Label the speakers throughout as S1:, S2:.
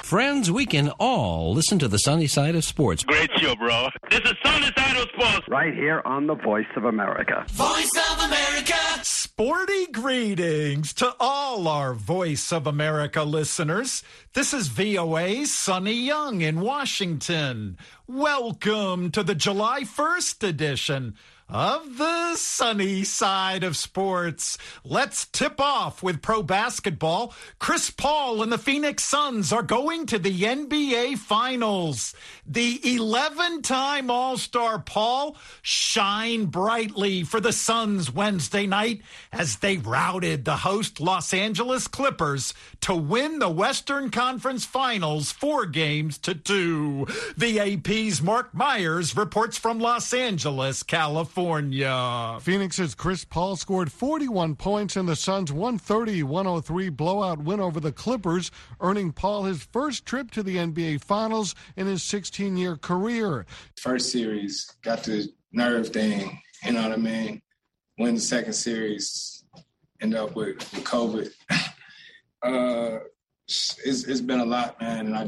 S1: Friends, we can all listen to the sunny side of sports.
S2: Great show, bro. This is Sunny Side of Sports.
S3: Right here on the Voice of America.
S4: Voice of America.
S5: Sporty greetings to all our Voice of America listeners. This is VOA's Sonny Young in Washington. Welcome to the July 1st edition of the sunny side of sports. Let's tip off with pro basketball. Chris Paul and the Phoenix Suns are going to the NBA Finals. The 11-time All-Star Paul shined brightly for the Suns Wednesday night as they routed the host Los Angeles Clippers to win the Western Conference Finals 4-2. The AP's Mark Myers reports from Los Angeles, California.
S6: Phoenix's Chris Paul scored 41 points in the Suns' 130-103 blowout win over the Clippers, earning Paul his first trip to the NBA Finals in his 16-year career.
S7: First series, got the nerve thing, you know what I mean? Win the second series, end up with COVID. It's been a lot, man, and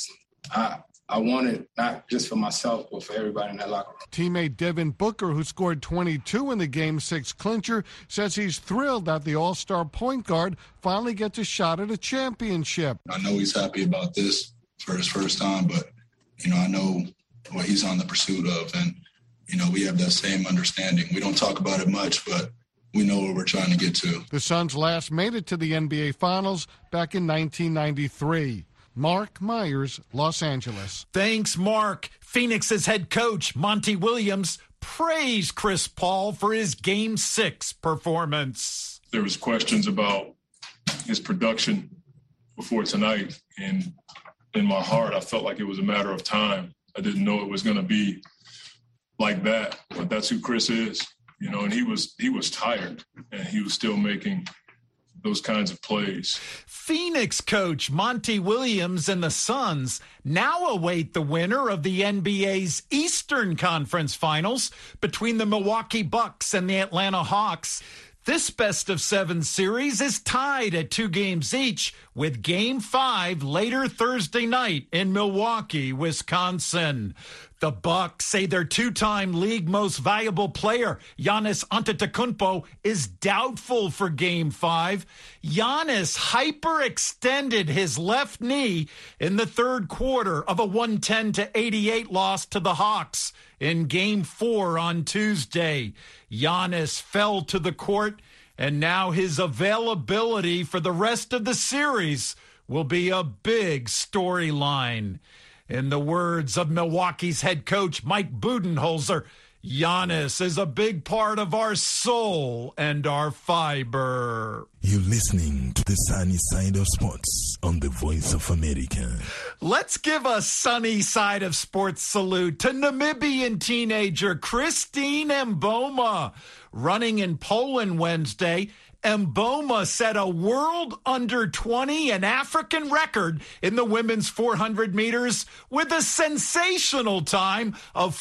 S7: I want it not just for myself, but for everybody in that locker room.
S6: Teammate Devin Booker, who scored 22 in the Game 6 clincher, says he's thrilled that the All-Star point guard finally gets a shot at a championship.
S8: I know he's happy about this for his first time, but, I know what he's on the pursuit of, and, we have that same understanding. We don't talk about it much, but we know where we're trying to get to.
S6: The Suns last made it to the NBA Finals back in 1993. Mark Myers, Los Angeles.
S5: Thanks, Mark. Phoenix's head coach, Monty Williams, praised Chris Paul for his Game 6 performance.
S9: There was questions about his production before tonight, and in my heart, I felt like it was a matter of time. I didn't know it was going to be like that, but that's who Chris is, and he was tired, and he was still making those kinds of plays.
S5: Phoenix coach Monty Williams and the Suns now await the winner of the NBA's Eastern Conference Finals between the Milwaukee Bucks and the Atlanta Hawks. This best-of-7 series is tied at 2 games each, with Game 5 later Thursday night in Milwaukee, Wisconsin. The Bucks say their 2-time league most valuable player, Giannis Antetokounmpo, is doubtful for Game 5. Giannis hyperextended his left knee in the third quarter of a 110-88 loss to the Hawks in Game 4 on Tuesday. Giannis fell to the court, and now his availability for the rest of the series will be a big storyline. In the words of Milwaukee's head coach Mike Budenholzer, Giannis is a big part of our soul and our fiber.
S10: You're listening to the sunny side of sports on the Voice of America.
S5: Let's give a sunny side of sports salute to Namibian teenager Christine Mboma. Running in Poland Wednesday, Mboma set a world under-20 and African record in the women's 400 meters with a sensational time of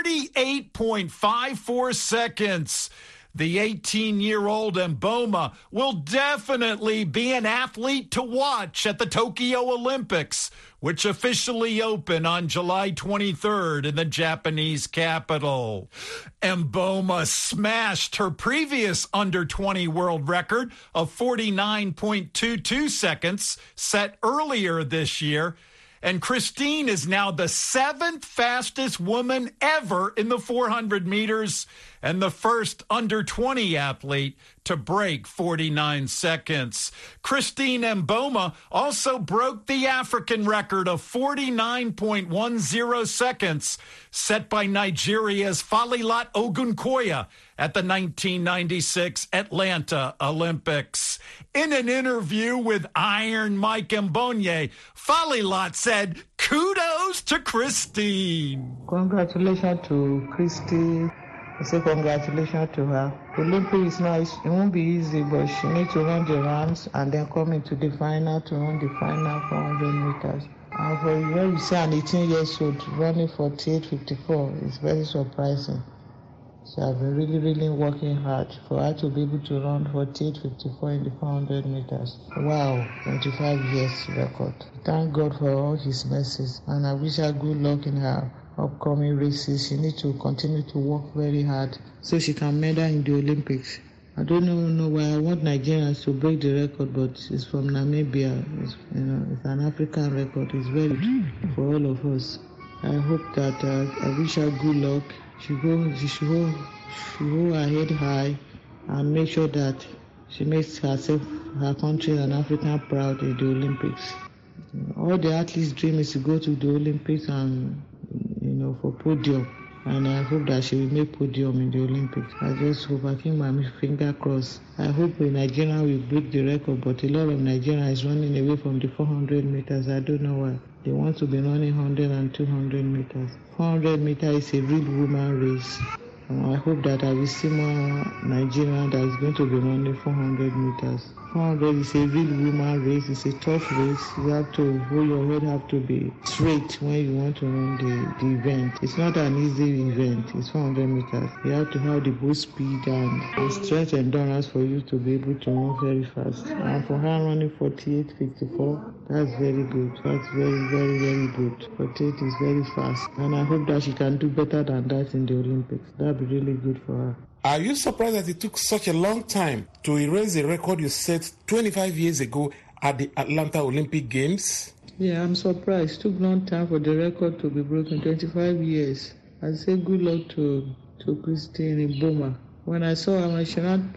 S5: 48.54 seconds. The 18-year-old Mboma will definitely be an athlete to watch at the Tokyo Olympics, which officially open on July 23rd in the Japanese capital. Mboma smashed her previous under-20 world record of 49.22 seconds set earlier this year. And Christine is now the 7th fastest woman ever in the 400 meters and the first under-20 athlete to break 49 seconds. Christine Mboma also broke the African record of 49.10 seconds set by Nigeria's Falilat Ogunkoya at the 1996 Atlanta Olympics. In an interview with Iron Mike Mbonye, Falilat said, "Kudos to Christine."
S11: Congratulations to Christine. I say congratulations to her. Olympics it won't be easy, but she needs to run the rounds and then come into the final to run the final 400 meters. And for when you say an 18 years old running 48.54, it's very surprising. She has been really, really working hard for her to be able to run 48.54 in the 400 meters. Wow, 25 years record. Thank God for all his mercies, and I wish her good luck in her upcoming races. She needs to continue to work very hard so she can medal in the Olympics. I don't know why I want Nigerians to break the record, but it's from Namibia. It's an African record. It's very good for all of us. I hope that I wish her good luck. She hold her head high and make sure that she makes herself, her country and Africa proud in the Olympics. All the athletes' dream is to go to the Olympics and, for podium. And I hope that she will make podium in the Olympics. I just hope, I keep my finger crossed. I hope Nigeria will break the record, but a lot of Nigeria is running away from the 400 meters. I don't know why. They want to be running 100 and 200 meters. 400 meters is a real woman race. I hope that I will see more Nigerian that is going to be running 400 meters. 400 is a real woman race. It's a tough race. You have to hold your head, have to be straight when you want to run the event. It's not an easy event. It's 400 meters. You have to have the both speed and strength and endurance for you to be able to run very fast. And for her running 48.54, that's very good. That's very, very, very good. 48 is very fast. And I hope that she can do better than that in the Olympics. That'd be really good for her.
S4: Are you surprised that it took such a long time to erase the record you set 25 years ago at the Atlanta Olympic Games?
S11: Yeah, I'm surprised. It took a long time for the record to be broken, 25 years. I say good luck to Christine Mboma. When I saw her, when she ran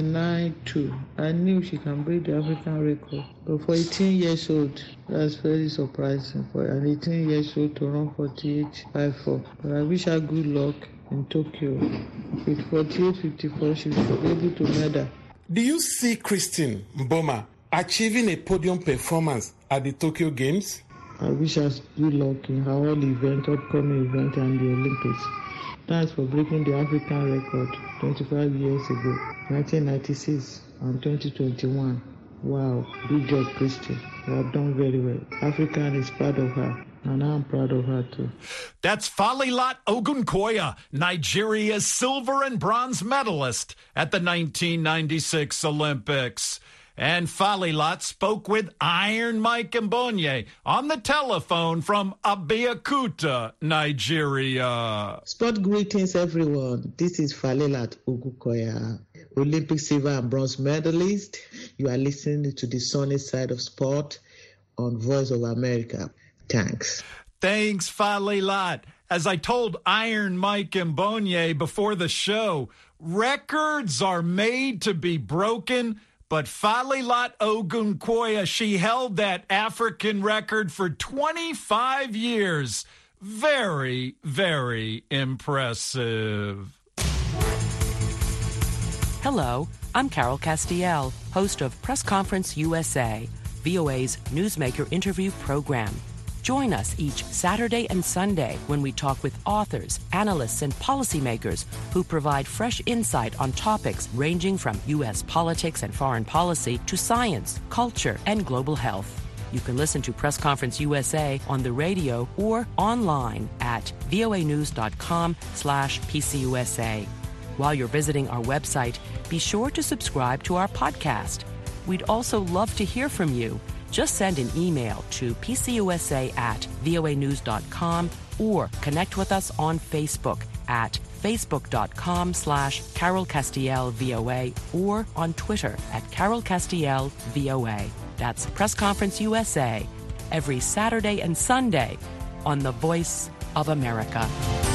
S11: 49.2, I knew she can break the African record. But for 18 years old, that's very surprising for an 18 years old to run 48.54. But I wish her good luck in Tokyo. With 48.54, she should be able to medal.
S4: Do you see Christine Mboma achieving a podium performance at the Tokyo Games?
S11: I wish her good luck in her whole event, upcoming event, and the Olympics. Thanks for breaking the African record 25 years ago, 1996 and 2021. Wow, good job, Christine. You have done very well. African is proud of her. And I'm proud of her, too.
S5: That's Falilat Ogunkoya, Nigeria's silver and bronze medalist at the 1996 Olympics. And Falilat spoke with Iron Mike Mbonye on the telephone from Abeokuta, Nigeria.
S11: Sport greetings, everyone. This is Falilat Ogunkoya, Olympic silver and bronze medalist. You are listening to the sunny side of sport on Voice of America. Thanks.
S5: Thanks, Falilat. As I told Iron Mike Mbonye before the show, records are made to be broken, but Falilat Ogunkoya, she held that African record for 25 years. Very, very impressive.
S12: Hello, I'm Carol Castiel, host of Press Conference USA, VOA's newsmaker interview program. Join us each Saturday and Sunday when we talk with authors, analysts, and policymakers who provide fresh insight on topics ranging from U.S. politics and foreign policy to science, culture, and global health. You can listen to Press Conference USA on the radio or online at voanews.com/PCUSA. While you're visiting our website, be sure to subscribe to our podcast. We'd also love to hear from you. Just send an email to pcusa@voanews.com or connect with us on Facebook at facebook.com/CarolCastielVOA or on Twitter at CarolCastielVOA. That's Press Conference USA every Saturday and Sunday on the Voice of America.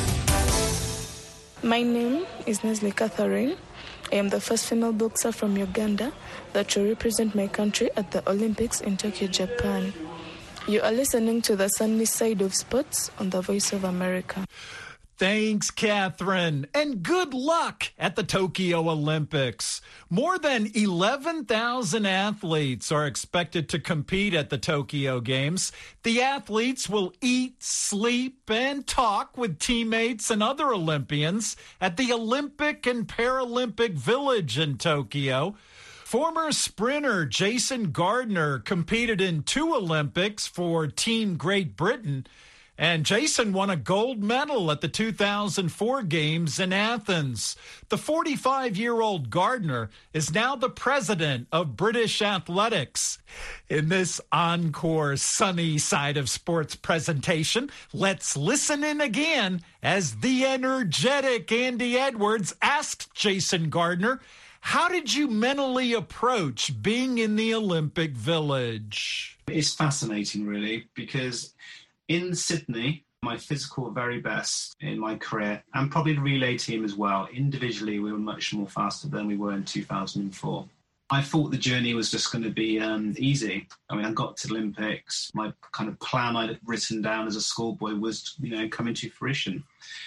S13: My name is Nesli Catherine. I am the first female boxer from Uganda that will represent my country at the Olympics in Tokyo, Japan. You are listening to the sunny side of sports on the Voice of America.
S5: Thanks, Catherine, and good luck at the Tokyo Olympics. More than 11,000 athletes are expected to compete at the Tokyo Games. The athletes will eat, sleep, and talk with teammates and other Olympians at the Olympic and Paralympic Village in Tokyo. Former sprinter Jason Gardner competed in 2 Olympics for Team Great Britain. And Jason won a gold medal at the 2004 Games in Athens. The 45-year-old Gardner is now the president of British Athletics. In this encore sunny side of sports presentation, let's listen in again as the energetic Andy Edwards asked Jason Gardner, how did you mentally approach being in the Olympic Village?
S14: It's fascinating, really, because in Sydney, my physical very best in my career, and probably the relay team as well, individually we were much more faster than we were in 2004. I thought the journey was just going to be easy. I mean, I got to the Olympics. My kind of plan I'd written down as a schoolboy was, coming to fruition.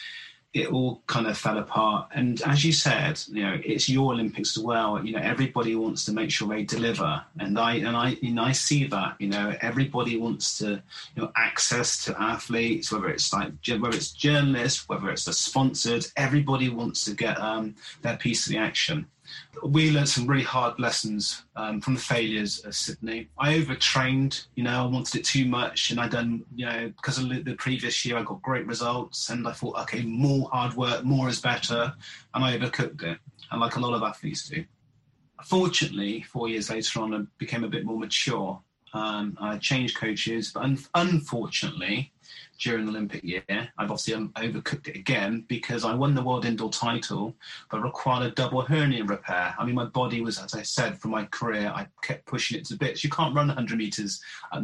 S14: It all kind of fell apart. And as you said, it's your Olympics as well. Everybody wants to make sure they deliver. And I see that, everybody wants to, access to athletes, whether it's journalists, whether it's the sponsors, everybody wants to get their piece of the action. We learned some really hard lessons from the failures of Sydney. I overtrained, I wanted it too much, and I done, because of the previous year I got great results, and I thought, okay, more hard work, more is better, and I overcooked it, and like a lot of athletes do. Fortunately, 4 years later on, I became a bit more mature. I changed coaches, but unfortunately, during the Olympic year, I've obviously overcooked it again because I won the world indoor title, but required a double hernia repair. I mean, my body was, as I said, from my career, I kept pushing it to bits. You can't run 100 meters at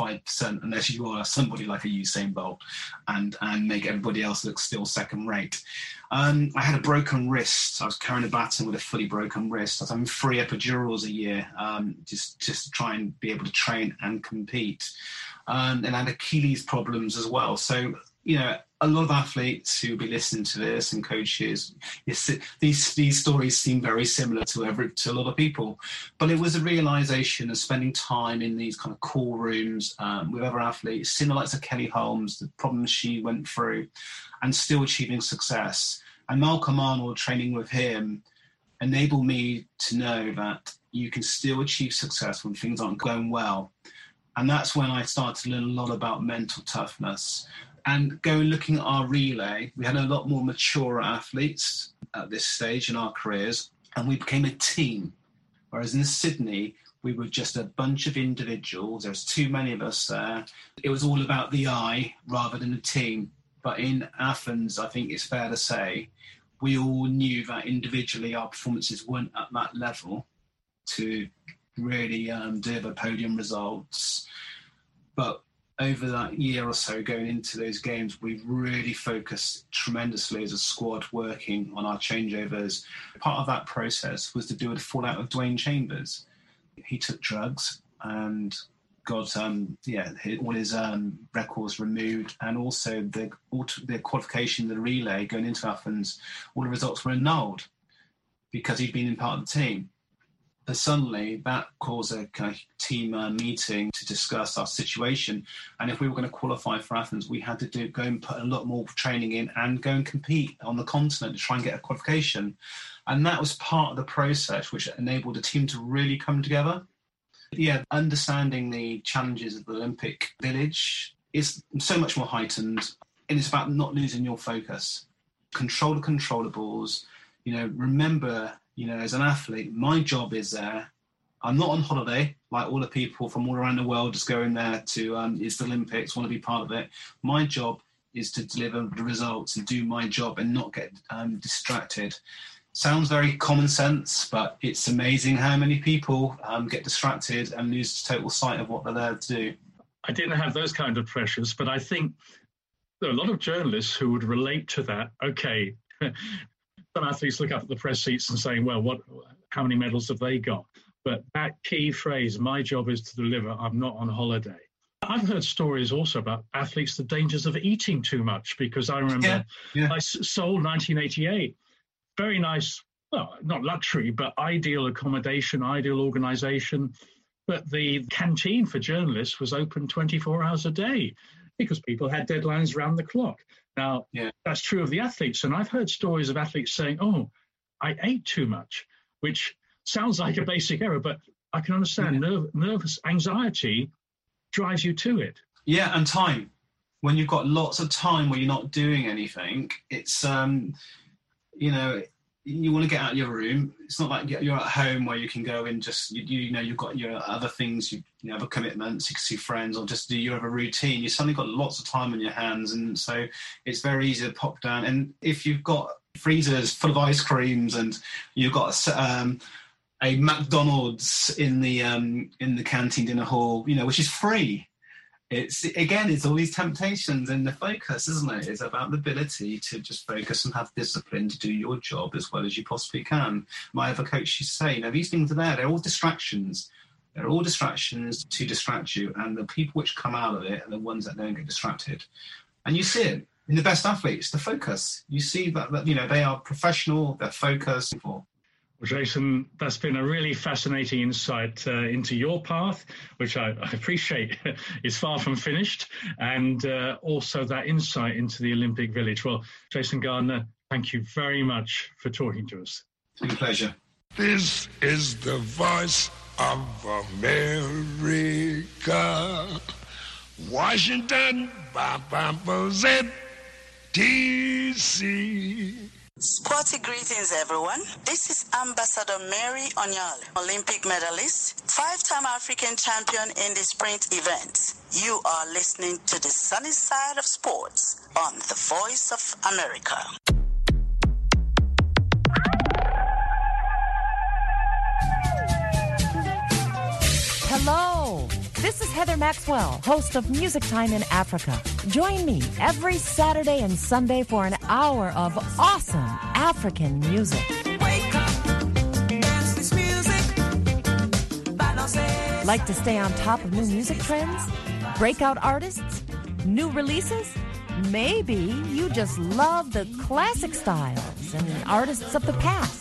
S14: 95% unless you are somebody like a Usain Bolt and make everybody else look still second rate. I had a broken wrist. I was carrying a baton with a fully broken wrist. I was having 3 epidurals a year just to try and be able to train and compete. And I had Achilles problems as well. So, a lot of athletes who will be listening to this and coaches, these stories seem very similar to a lot of people. But it was a realization of spending time in these kind of call rooms with other athletes, similar to Kelly Holmes, the problems she went through, and still achieving success. And Malcolm Arnold, training with him, enabled me to know that you can still achieve success when things aren't going well. And that's when I started to learn a lot about mental toughness. And looking at our relay, we had a lot more mature athletes at this stage in our careers, and we became a team. Whereas in Sydney, we were just a bunch of individuals. There's too many of us there. It was all about the I rather than the team. But in Athens, I think it's fair to say, we all knew that individually our performances weren't at that level to really deliver podium results. But over that year or so going into those games, we really focused tremendously as a squad working on our changeovers. Part of that process was to do with the fallout of Dwayne Chambers. He took drugs and got all his records removed, and also the qualification, the relay going into Athens, all the results were annulled because he'd been in part of the team. And suddenly that caused a kind of team meeting to discuss our situation. And if we were going to qualify for Athens, we had to go and put a lot more training in and go and compete on the continent to try and get a qualification. And that was part of the process which enabled the team to really come together. Yeah, understanding the challenges of the Olympic Village is so much more heightened. And it's about not losing your focus. Control the controllables. Remember, as an athlete, my job is there. I'm not on holiday like all the people from all around the world just going there to it's the Olympics, want to be part of it. My job is to deliver the results and do my job and not get distracted. Sounds very common sense, but it's amazing how many people get distracted and lose total sight of what they're there to do.
S15: I didn't have those kind of pressures, but I think there are a lot of journalists who would relate to that. Okay, some athletes look up at the press seats and saying, well, how many medals have they got? But that key phrase, my job is to deliver, I'm not on holiday. I've heard stories also about athletes, the dangers of eating too much, because I remember Seoul 1988, very nice, well, not luxury, but ideal accommodation, ideal organization. But the canteen for journalists was open 24 hours a day because people had deadlines around the clock. Now, that's true of the athletes. And I've heard stories of athletes saying, oh, I ate too much, which sounds like a basic error, but I can understand nervous anxiety drives you to it.
S14: Yeah, and time. when you've got lots of time where you're not doing anything, it's, you know, you want to get out of your room. It's not like you're at home where you can go and just, you know, you've got your other things, you have commitments, you can see friends or just do your other routine. You suddenly got lots of time on your hands. And so it's very easy to pop down. And if you've got freezers full of ice creams and you've got a McDonald's in the canteen dinner hall, you know, which is free. It's all these temptations, and the focus, isn't it? It's about the ability to just focus and have discipline to do your job as well as you possibly can. My other coach used to say, you know, these things are there. They're all distractions. They're all distractions to distract you. And the people which come out of it are the ones that don't get distracted. And you see it in the best athletes, the focus. You see that you know, they are professional, they're focused.
S15: Well, Jason, that's been a really fascinating insight into your path, which I appreciate is far from finished, and also that insight into the Olympic Village. Well, Jason Gardner, thank you very much for talking to us.
S14: It's been a pleasure.
S10: This is the voice of America. Washington, D.C.
S16: Sporty greetings, everyone. This is Ambassador Mary Onyale, Olympic medalist, 5-time African champion in the sprint event. You are listening to the sunny side of sports on the Voice of America.
S17: Hello. This is Heather Maxwell, host of Music Time in Africa. Join me every Saturday and Sunday for an hour of awesome African music.
S18: Wake up, dance this music.
S17: Like to stay on top of new music trends? Breakout artists? New releases? Maybe you just love the classic styles and artists of the past.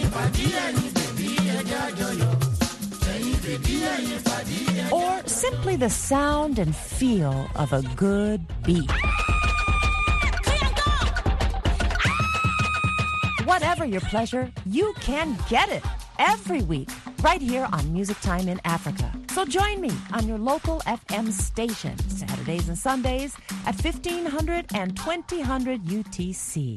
S17: Or simply the sound and feel of a good beat. Whatever your pleasure, you can get it every week right here on Music Time in Africa. So join me on your local FM station, Saturdays and Sundays at 1500 and 2000 UTC.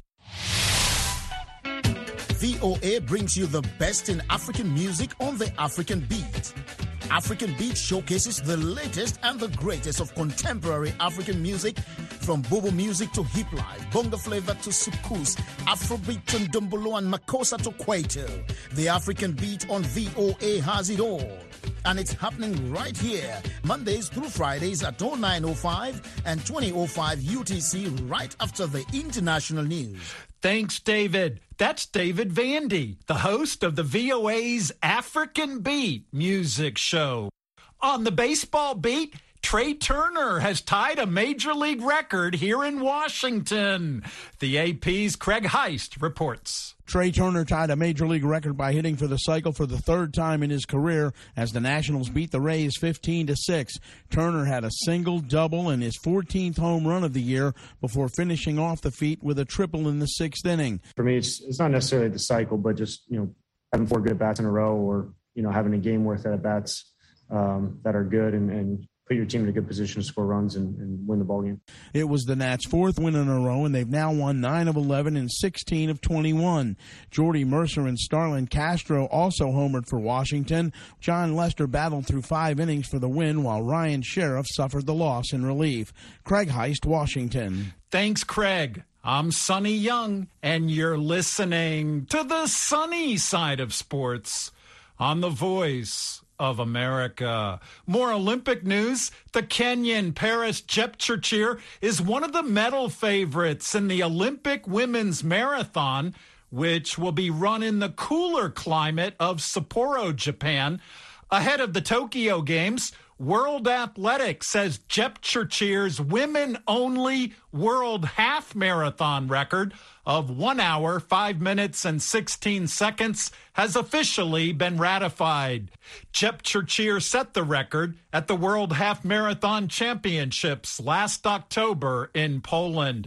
S19: VOA brings you the best in African music on the African Beat. African Beat showcases the latest and the greatest of contemporary African music, from Bobo music to hip life, bongo flavor to soukous, Afrobeat to Ndombolo and Makossa to Kwaito. The African Beat on VOA has it all. And it's happening right here, Mondays through Fridays at 09:05 and 20:05 UTC, right after the international news.
S5: Thanks, David. That's David Vandy, the host of the VOA's African Beat music show. On the baseball beat, Trey Turner has tied a major league record here in Washington. The AP's Craig Heist reports.
S20: Trey Turner tied a major league record by hitting for the cycle for the third time in his career as the Nationals beat the Rays 15-6. Turner had a single, double, and his 14th home run of the year before finishing off the feat with a triple in the sixth inning.
S21: For me, it's not necessarily the cycle, but just, having 4 good at-bats in a row, or, having a game worth of at-bats that are good and put your team in a good position to score runs and win the ballgame.
S20: It was the Nats' 4th win in a row, and they've now won 9 of 11 and 16 of 21. Jordy Mercer and Starlin Castro also homered for Washington. John Lester battled through 5 innings for the win, while Ryan Sheriff suffered the loss in relief. Craig Heist, Washington.
S5: Thanks, Craig. I'm Sonny Young, and you're listening to the sunny side of sports on the Voice of America. More Olympic news. The Kenyan Paris Jepchirchir is one of the medal favorites in the Olympic women's marathon, which will be run in the cooler climate of Sapporo, Japan. Ahead of the Tokyo Games, World Athletics says Jepchirchir's women-only world half marathon record of 1 hour, 5 minutes, and 16 seconds has officially been ratified. Jepchirchir set the record at the World Half Marathon Championships last October in Poland.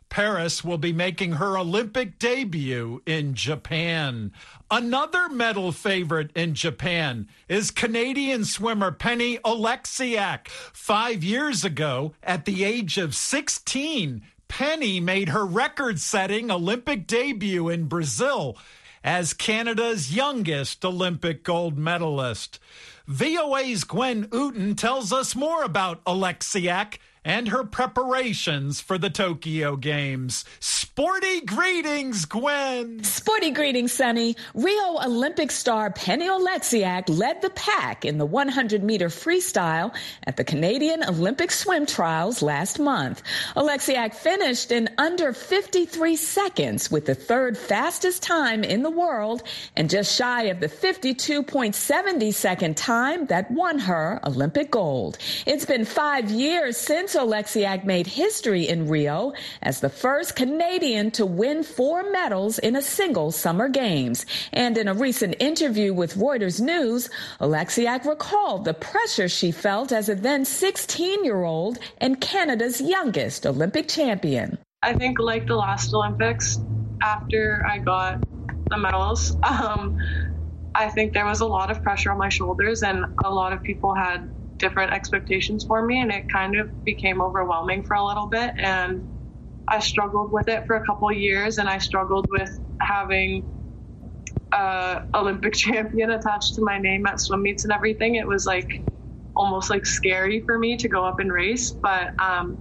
S5: Paris will be making her Olympic debut in Japan. Another medal favorite in Japan is Canadian swimmer Penny Oleksiak. 5 years ago, at the age of 16, Penny made her record-setting Olympic debut in Brazil as Canada's youngest Olympic gold medalist. VOA's Gwen Uten tells us more about Oleksiak and her preparations for the Tokyo Games. Sporty greetings, Gwen.
S1: Sporty greetings, Sonny. Rio Olympic star Penny Oleksiak led the pack in the 100-meter freestyle at the Canadian Olympic swim trials last month. Oleksiak finished in under 53 seconds with the third fastest time in the world and just shy of the 52.70-second time that won her Olympic gold. It's been 5 years since Oleksiak made history in Rio as the first Canadian to win 4 medals in a single Summer Games. And in a recent interview with Reuters News, Oleksiak recalled the pressure she felt as a then 16-year-old and Canada's youngest Olympic champion.
S22: I think like the last Olympics, after I got the medals, I think there was a lot of pressure on my shoulders and a lot of people had different expectations for me, and it kind of became overwhelming for a little bit, and I struggled with it for a couple of years, and I struggled with having Olympic champion attached to my name at swim meets and everything. It was like almost like scary for me to go up and race, but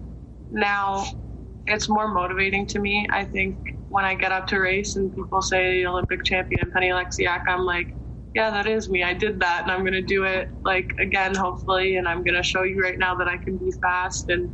S22: now it's more motivating to me. I think when I get up to race and people say Olympic champion Penny Oleksiak, I'm like, yeah, that is me. I did that, and I'm going to do it like again, hopefully, and I'm going to show you right now that I can be fast. And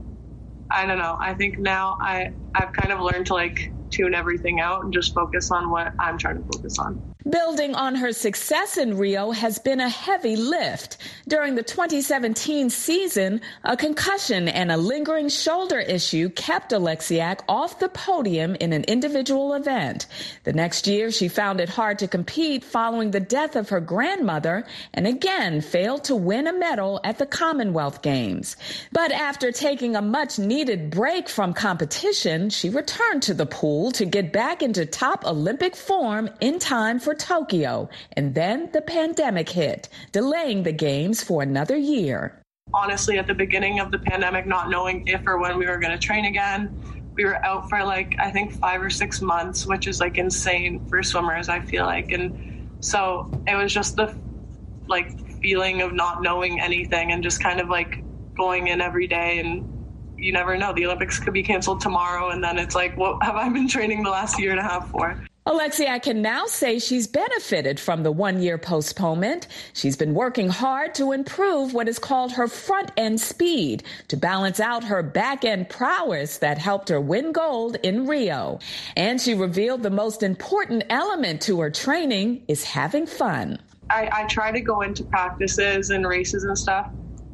S22: I don't know. I think now I've kind of learned to like tune everything out and just focus on what I'm trying to focus on.
S1: Building on her success in Rio has been a heavy lift. During the 2017 season, a concussion and a lingering shoulder issue kept Oleksiak off the podium in an individual event. The next year, she found it hard to compete following the death of her grandmother and again failed to win a medal at the Commonwealth Games. But after taking a much-needed break from competition, she returned to the pool to get back into top Olympic form in time for Tokyo, and then the pandemic hit, delaying the games for another year.
S22: Honestly, at the beginning of the pandemic, not knowing if or when we were going to train again, we were out for like, I think 5 or 6 months, which is like insane for swimmers, I feel like. And so it was just the like feeling of not knowing anything and just kind of like going in every day, and you never know, the Olympics could be canceled tomorrow, and then it's like, what have I been training the last year and a half for?
S1: Oleksiak can now say she's benefited from the 1-year postponement. She's been working hard to improve what is called her front-end speed to balance out her back-end prowess that helped her win gold in Rio. And she revealed the most important element to her training is having fun.
S22: I try to go into practices and races and stuff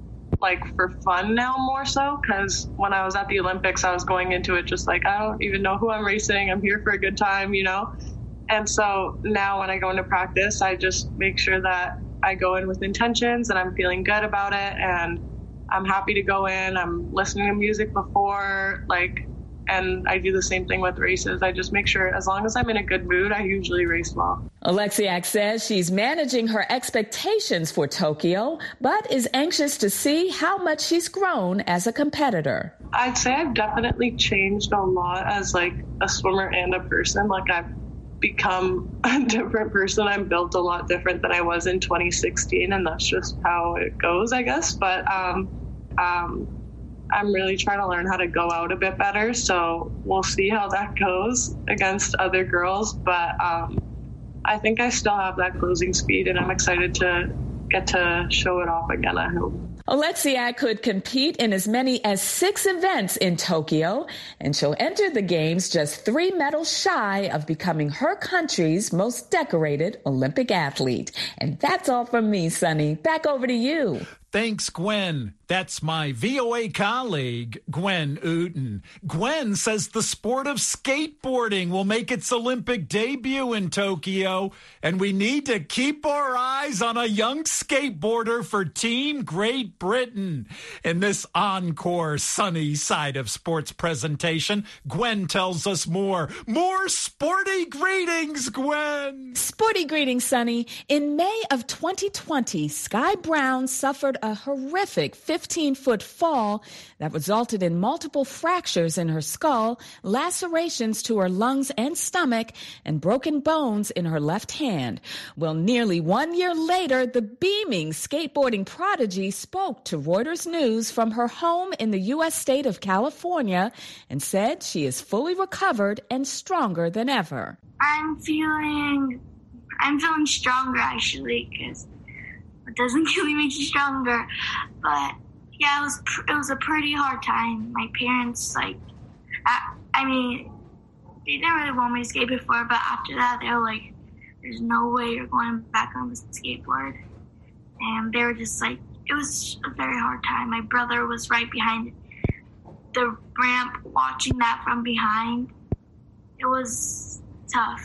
S22: like for fun now more so, because when I was at the Olympics, I was going into it just like, I don't even know who I'm racing. I'm here for a good time, you know? And so now when I go into practice, I just make sure that I go in with intentions and I'm feeling good about it. And I'm happy to go in. I'm listening to music before, and I do the same thing with races. I just make sure as long as I'm in a good mood, I usually race well.
S1: Oleksiak says she's managing her expectations for Tokyo, but is anxious to see how much she's grown as a competitor.
S22: I'd say I've definitely changed a lot as like a swimmer and a person. Like I've become a different person. I'm built a lot different than I was in 2016, and that's just how it goes, I guess. But I'm really trying to learn how to go out a bit better, so we'll see how that goes against other girls. But I think I still have that closing speed, and I'm excited to get to show it off again, I hope.
S1: Oleksiak could compete in as many as 6 events in Tokyo, and she'll enter the Games just 3 medals shy of becoming her country's most decorated Olympic athlete. And that's all from me, Sonny. Back over to you.
S5: Thanks, Gwen. That's my VOA colleague, Gwen Uten. Gwen says the sport of skateboarding will make its Olympic debut in Tokyo, and we need to keep our eyes on a young skateboarder for Team Great Britain. In this encore sunny side of sports presentation, Gwen tells us more. More sporty greetings, Gwen.
S1: Sporty greetings, Sonny. In May of 2020, Sky Brown suffered a horrific 15-foot fall that resulted in multiple fractures in her skull, lacerations to her lungs and stomach, and broken bones in her left hand. Well, nearly 1 year later, the beaming skateboarding prodigy spoke to Reuters News from her home in the U.S. state of California and said she is fully recovered and stronger than ever.
S2: I'm feeling stronger, actually, because it doesn't really make you stronger. But yeah, it was a pretty hard time. My parents, they didn't really want me to skate before, but after that, they were like, there's no way you're going back on the skateboard. And they were just like, it was a very hard time. My brother was right behind the ramp watching that from behind. It was tough,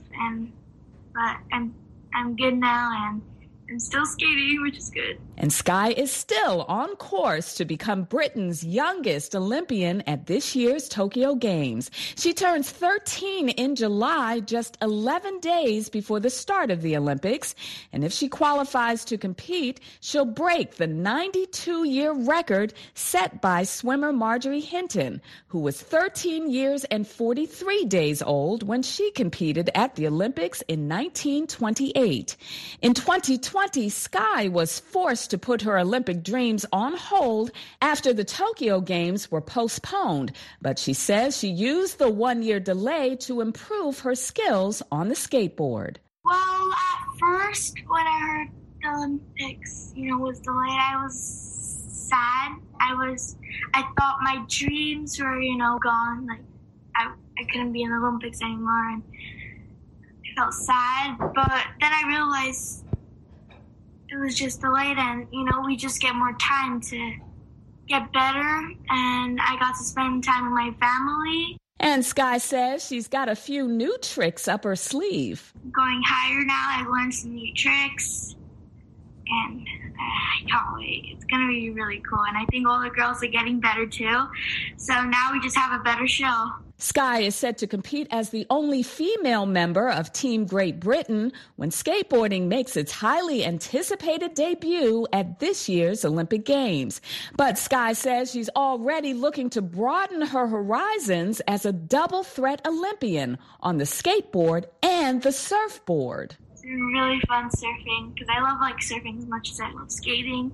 S2: but I'm good now, and I'm still skating, which is good.
S1: And Sky is still on course to become Britain's youngest Olympian at this year's Tokyo Games. She turns 13 in July, just 11 days before the start of the Olympics. And if she qualifies to compete, she'll break the 92-year record set by swimmer Marjorie Hinton, who was 13 years and 43 days old when she competed at the Olympics in 1928. In 2020, Sky was forced to put her Olympic dreams on hold after the Tokyo Games were postponed, but she says she used the 1-year delay to improve her skills on the skateboard.
S2: Well, at first, when I heard the Olympics, was delayed, I was sad. I thought my dreams were, gone. Like, I couldn't be in the Olympics anymore, and I felt sad, but then I realized it was just delayed, and we just get more time to get better, and I got to spend time with my family.
S1: And Sky says she's got a few new tricks up her sleeve.
S2: Going higher now, I've learned some new tricks, and I can't wait. It's going to be really cool, and I think all the girls are getting better too, so now we just have a better show.
S1: Sky is set to compete as the only female member of Team Great Britain when skateboarding makes its highly anticipated debut at this year's Olympic Games. But Sky says she's already looking to broaden her horizons as a double threat Olympian on the skateboard and the surfboard.
S2: It's really fun surfing because I love surfing as much as I love skating.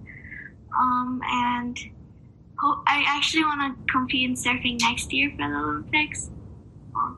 S2: And I actually want to compete in surfing next year for the Olympics. Well,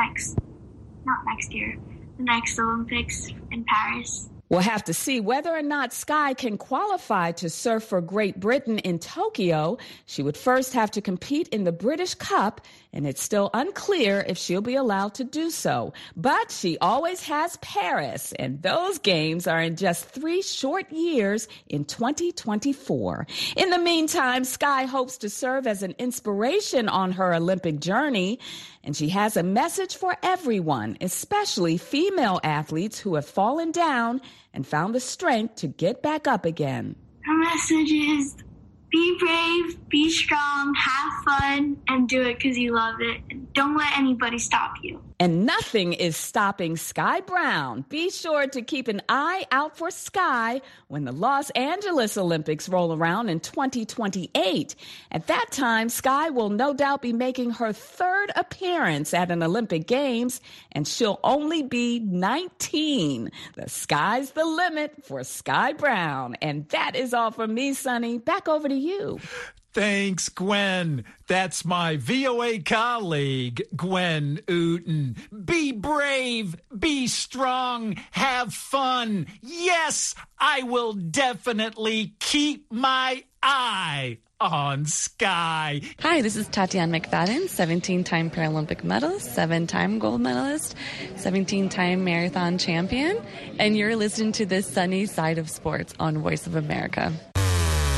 S2: not next year, the next Olympics in Paris.
S1: We'll have to see whether or not Sky can qualify to surf for Great Britain in Tokyo. She would first have to compete in the British Cup, and it's still unclear if she'll be allowed to do so. But she always has Paris, and those games are in just 3 short years in 2024. In the meantime, Sky hopes to serve as an inspiration on her Olympic journey, and she has a message for everyone, especially female athletes who have fallen down and found the strength to get back up again.
S2: Her message is, be brave, be strong, have fun, and do it because you love it. And don't let anybody stop you.
S1: And nothing is stopping Sky Brown. Be sure to keep an eye out for Sky when the Los Angeles Olympics roll around in 2028. At that time, Sky will no doubt be making her 3rd appearance at an Olympic Games, and she'll only be 19. The sky's the limit for Sky Brown. And that is all from me, Sonny. Back over to you.
S5: Thanks, Gwen. That's my VOA colleague, Gwen Uten. Be brave, be strong, have fun. Yes, I will definitely keep my eye on Sky.
S3: Hi, this is Tatiana McFadden, 17-time Paralympic medalist, 7-time gold medalist, 17-time marathon champion, and you're listening to the sunny side of sports on Voice of America.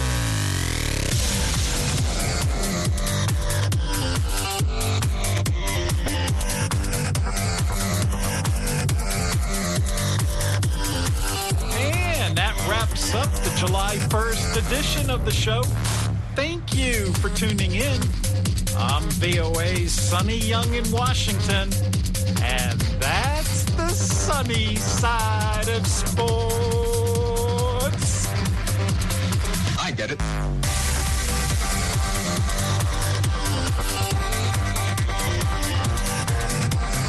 S5: 21st edition of the show. Thank you for tuning in. I'm VOA's Sonny Young in Washington, and that's the sunny side of sports.
S7: I get it.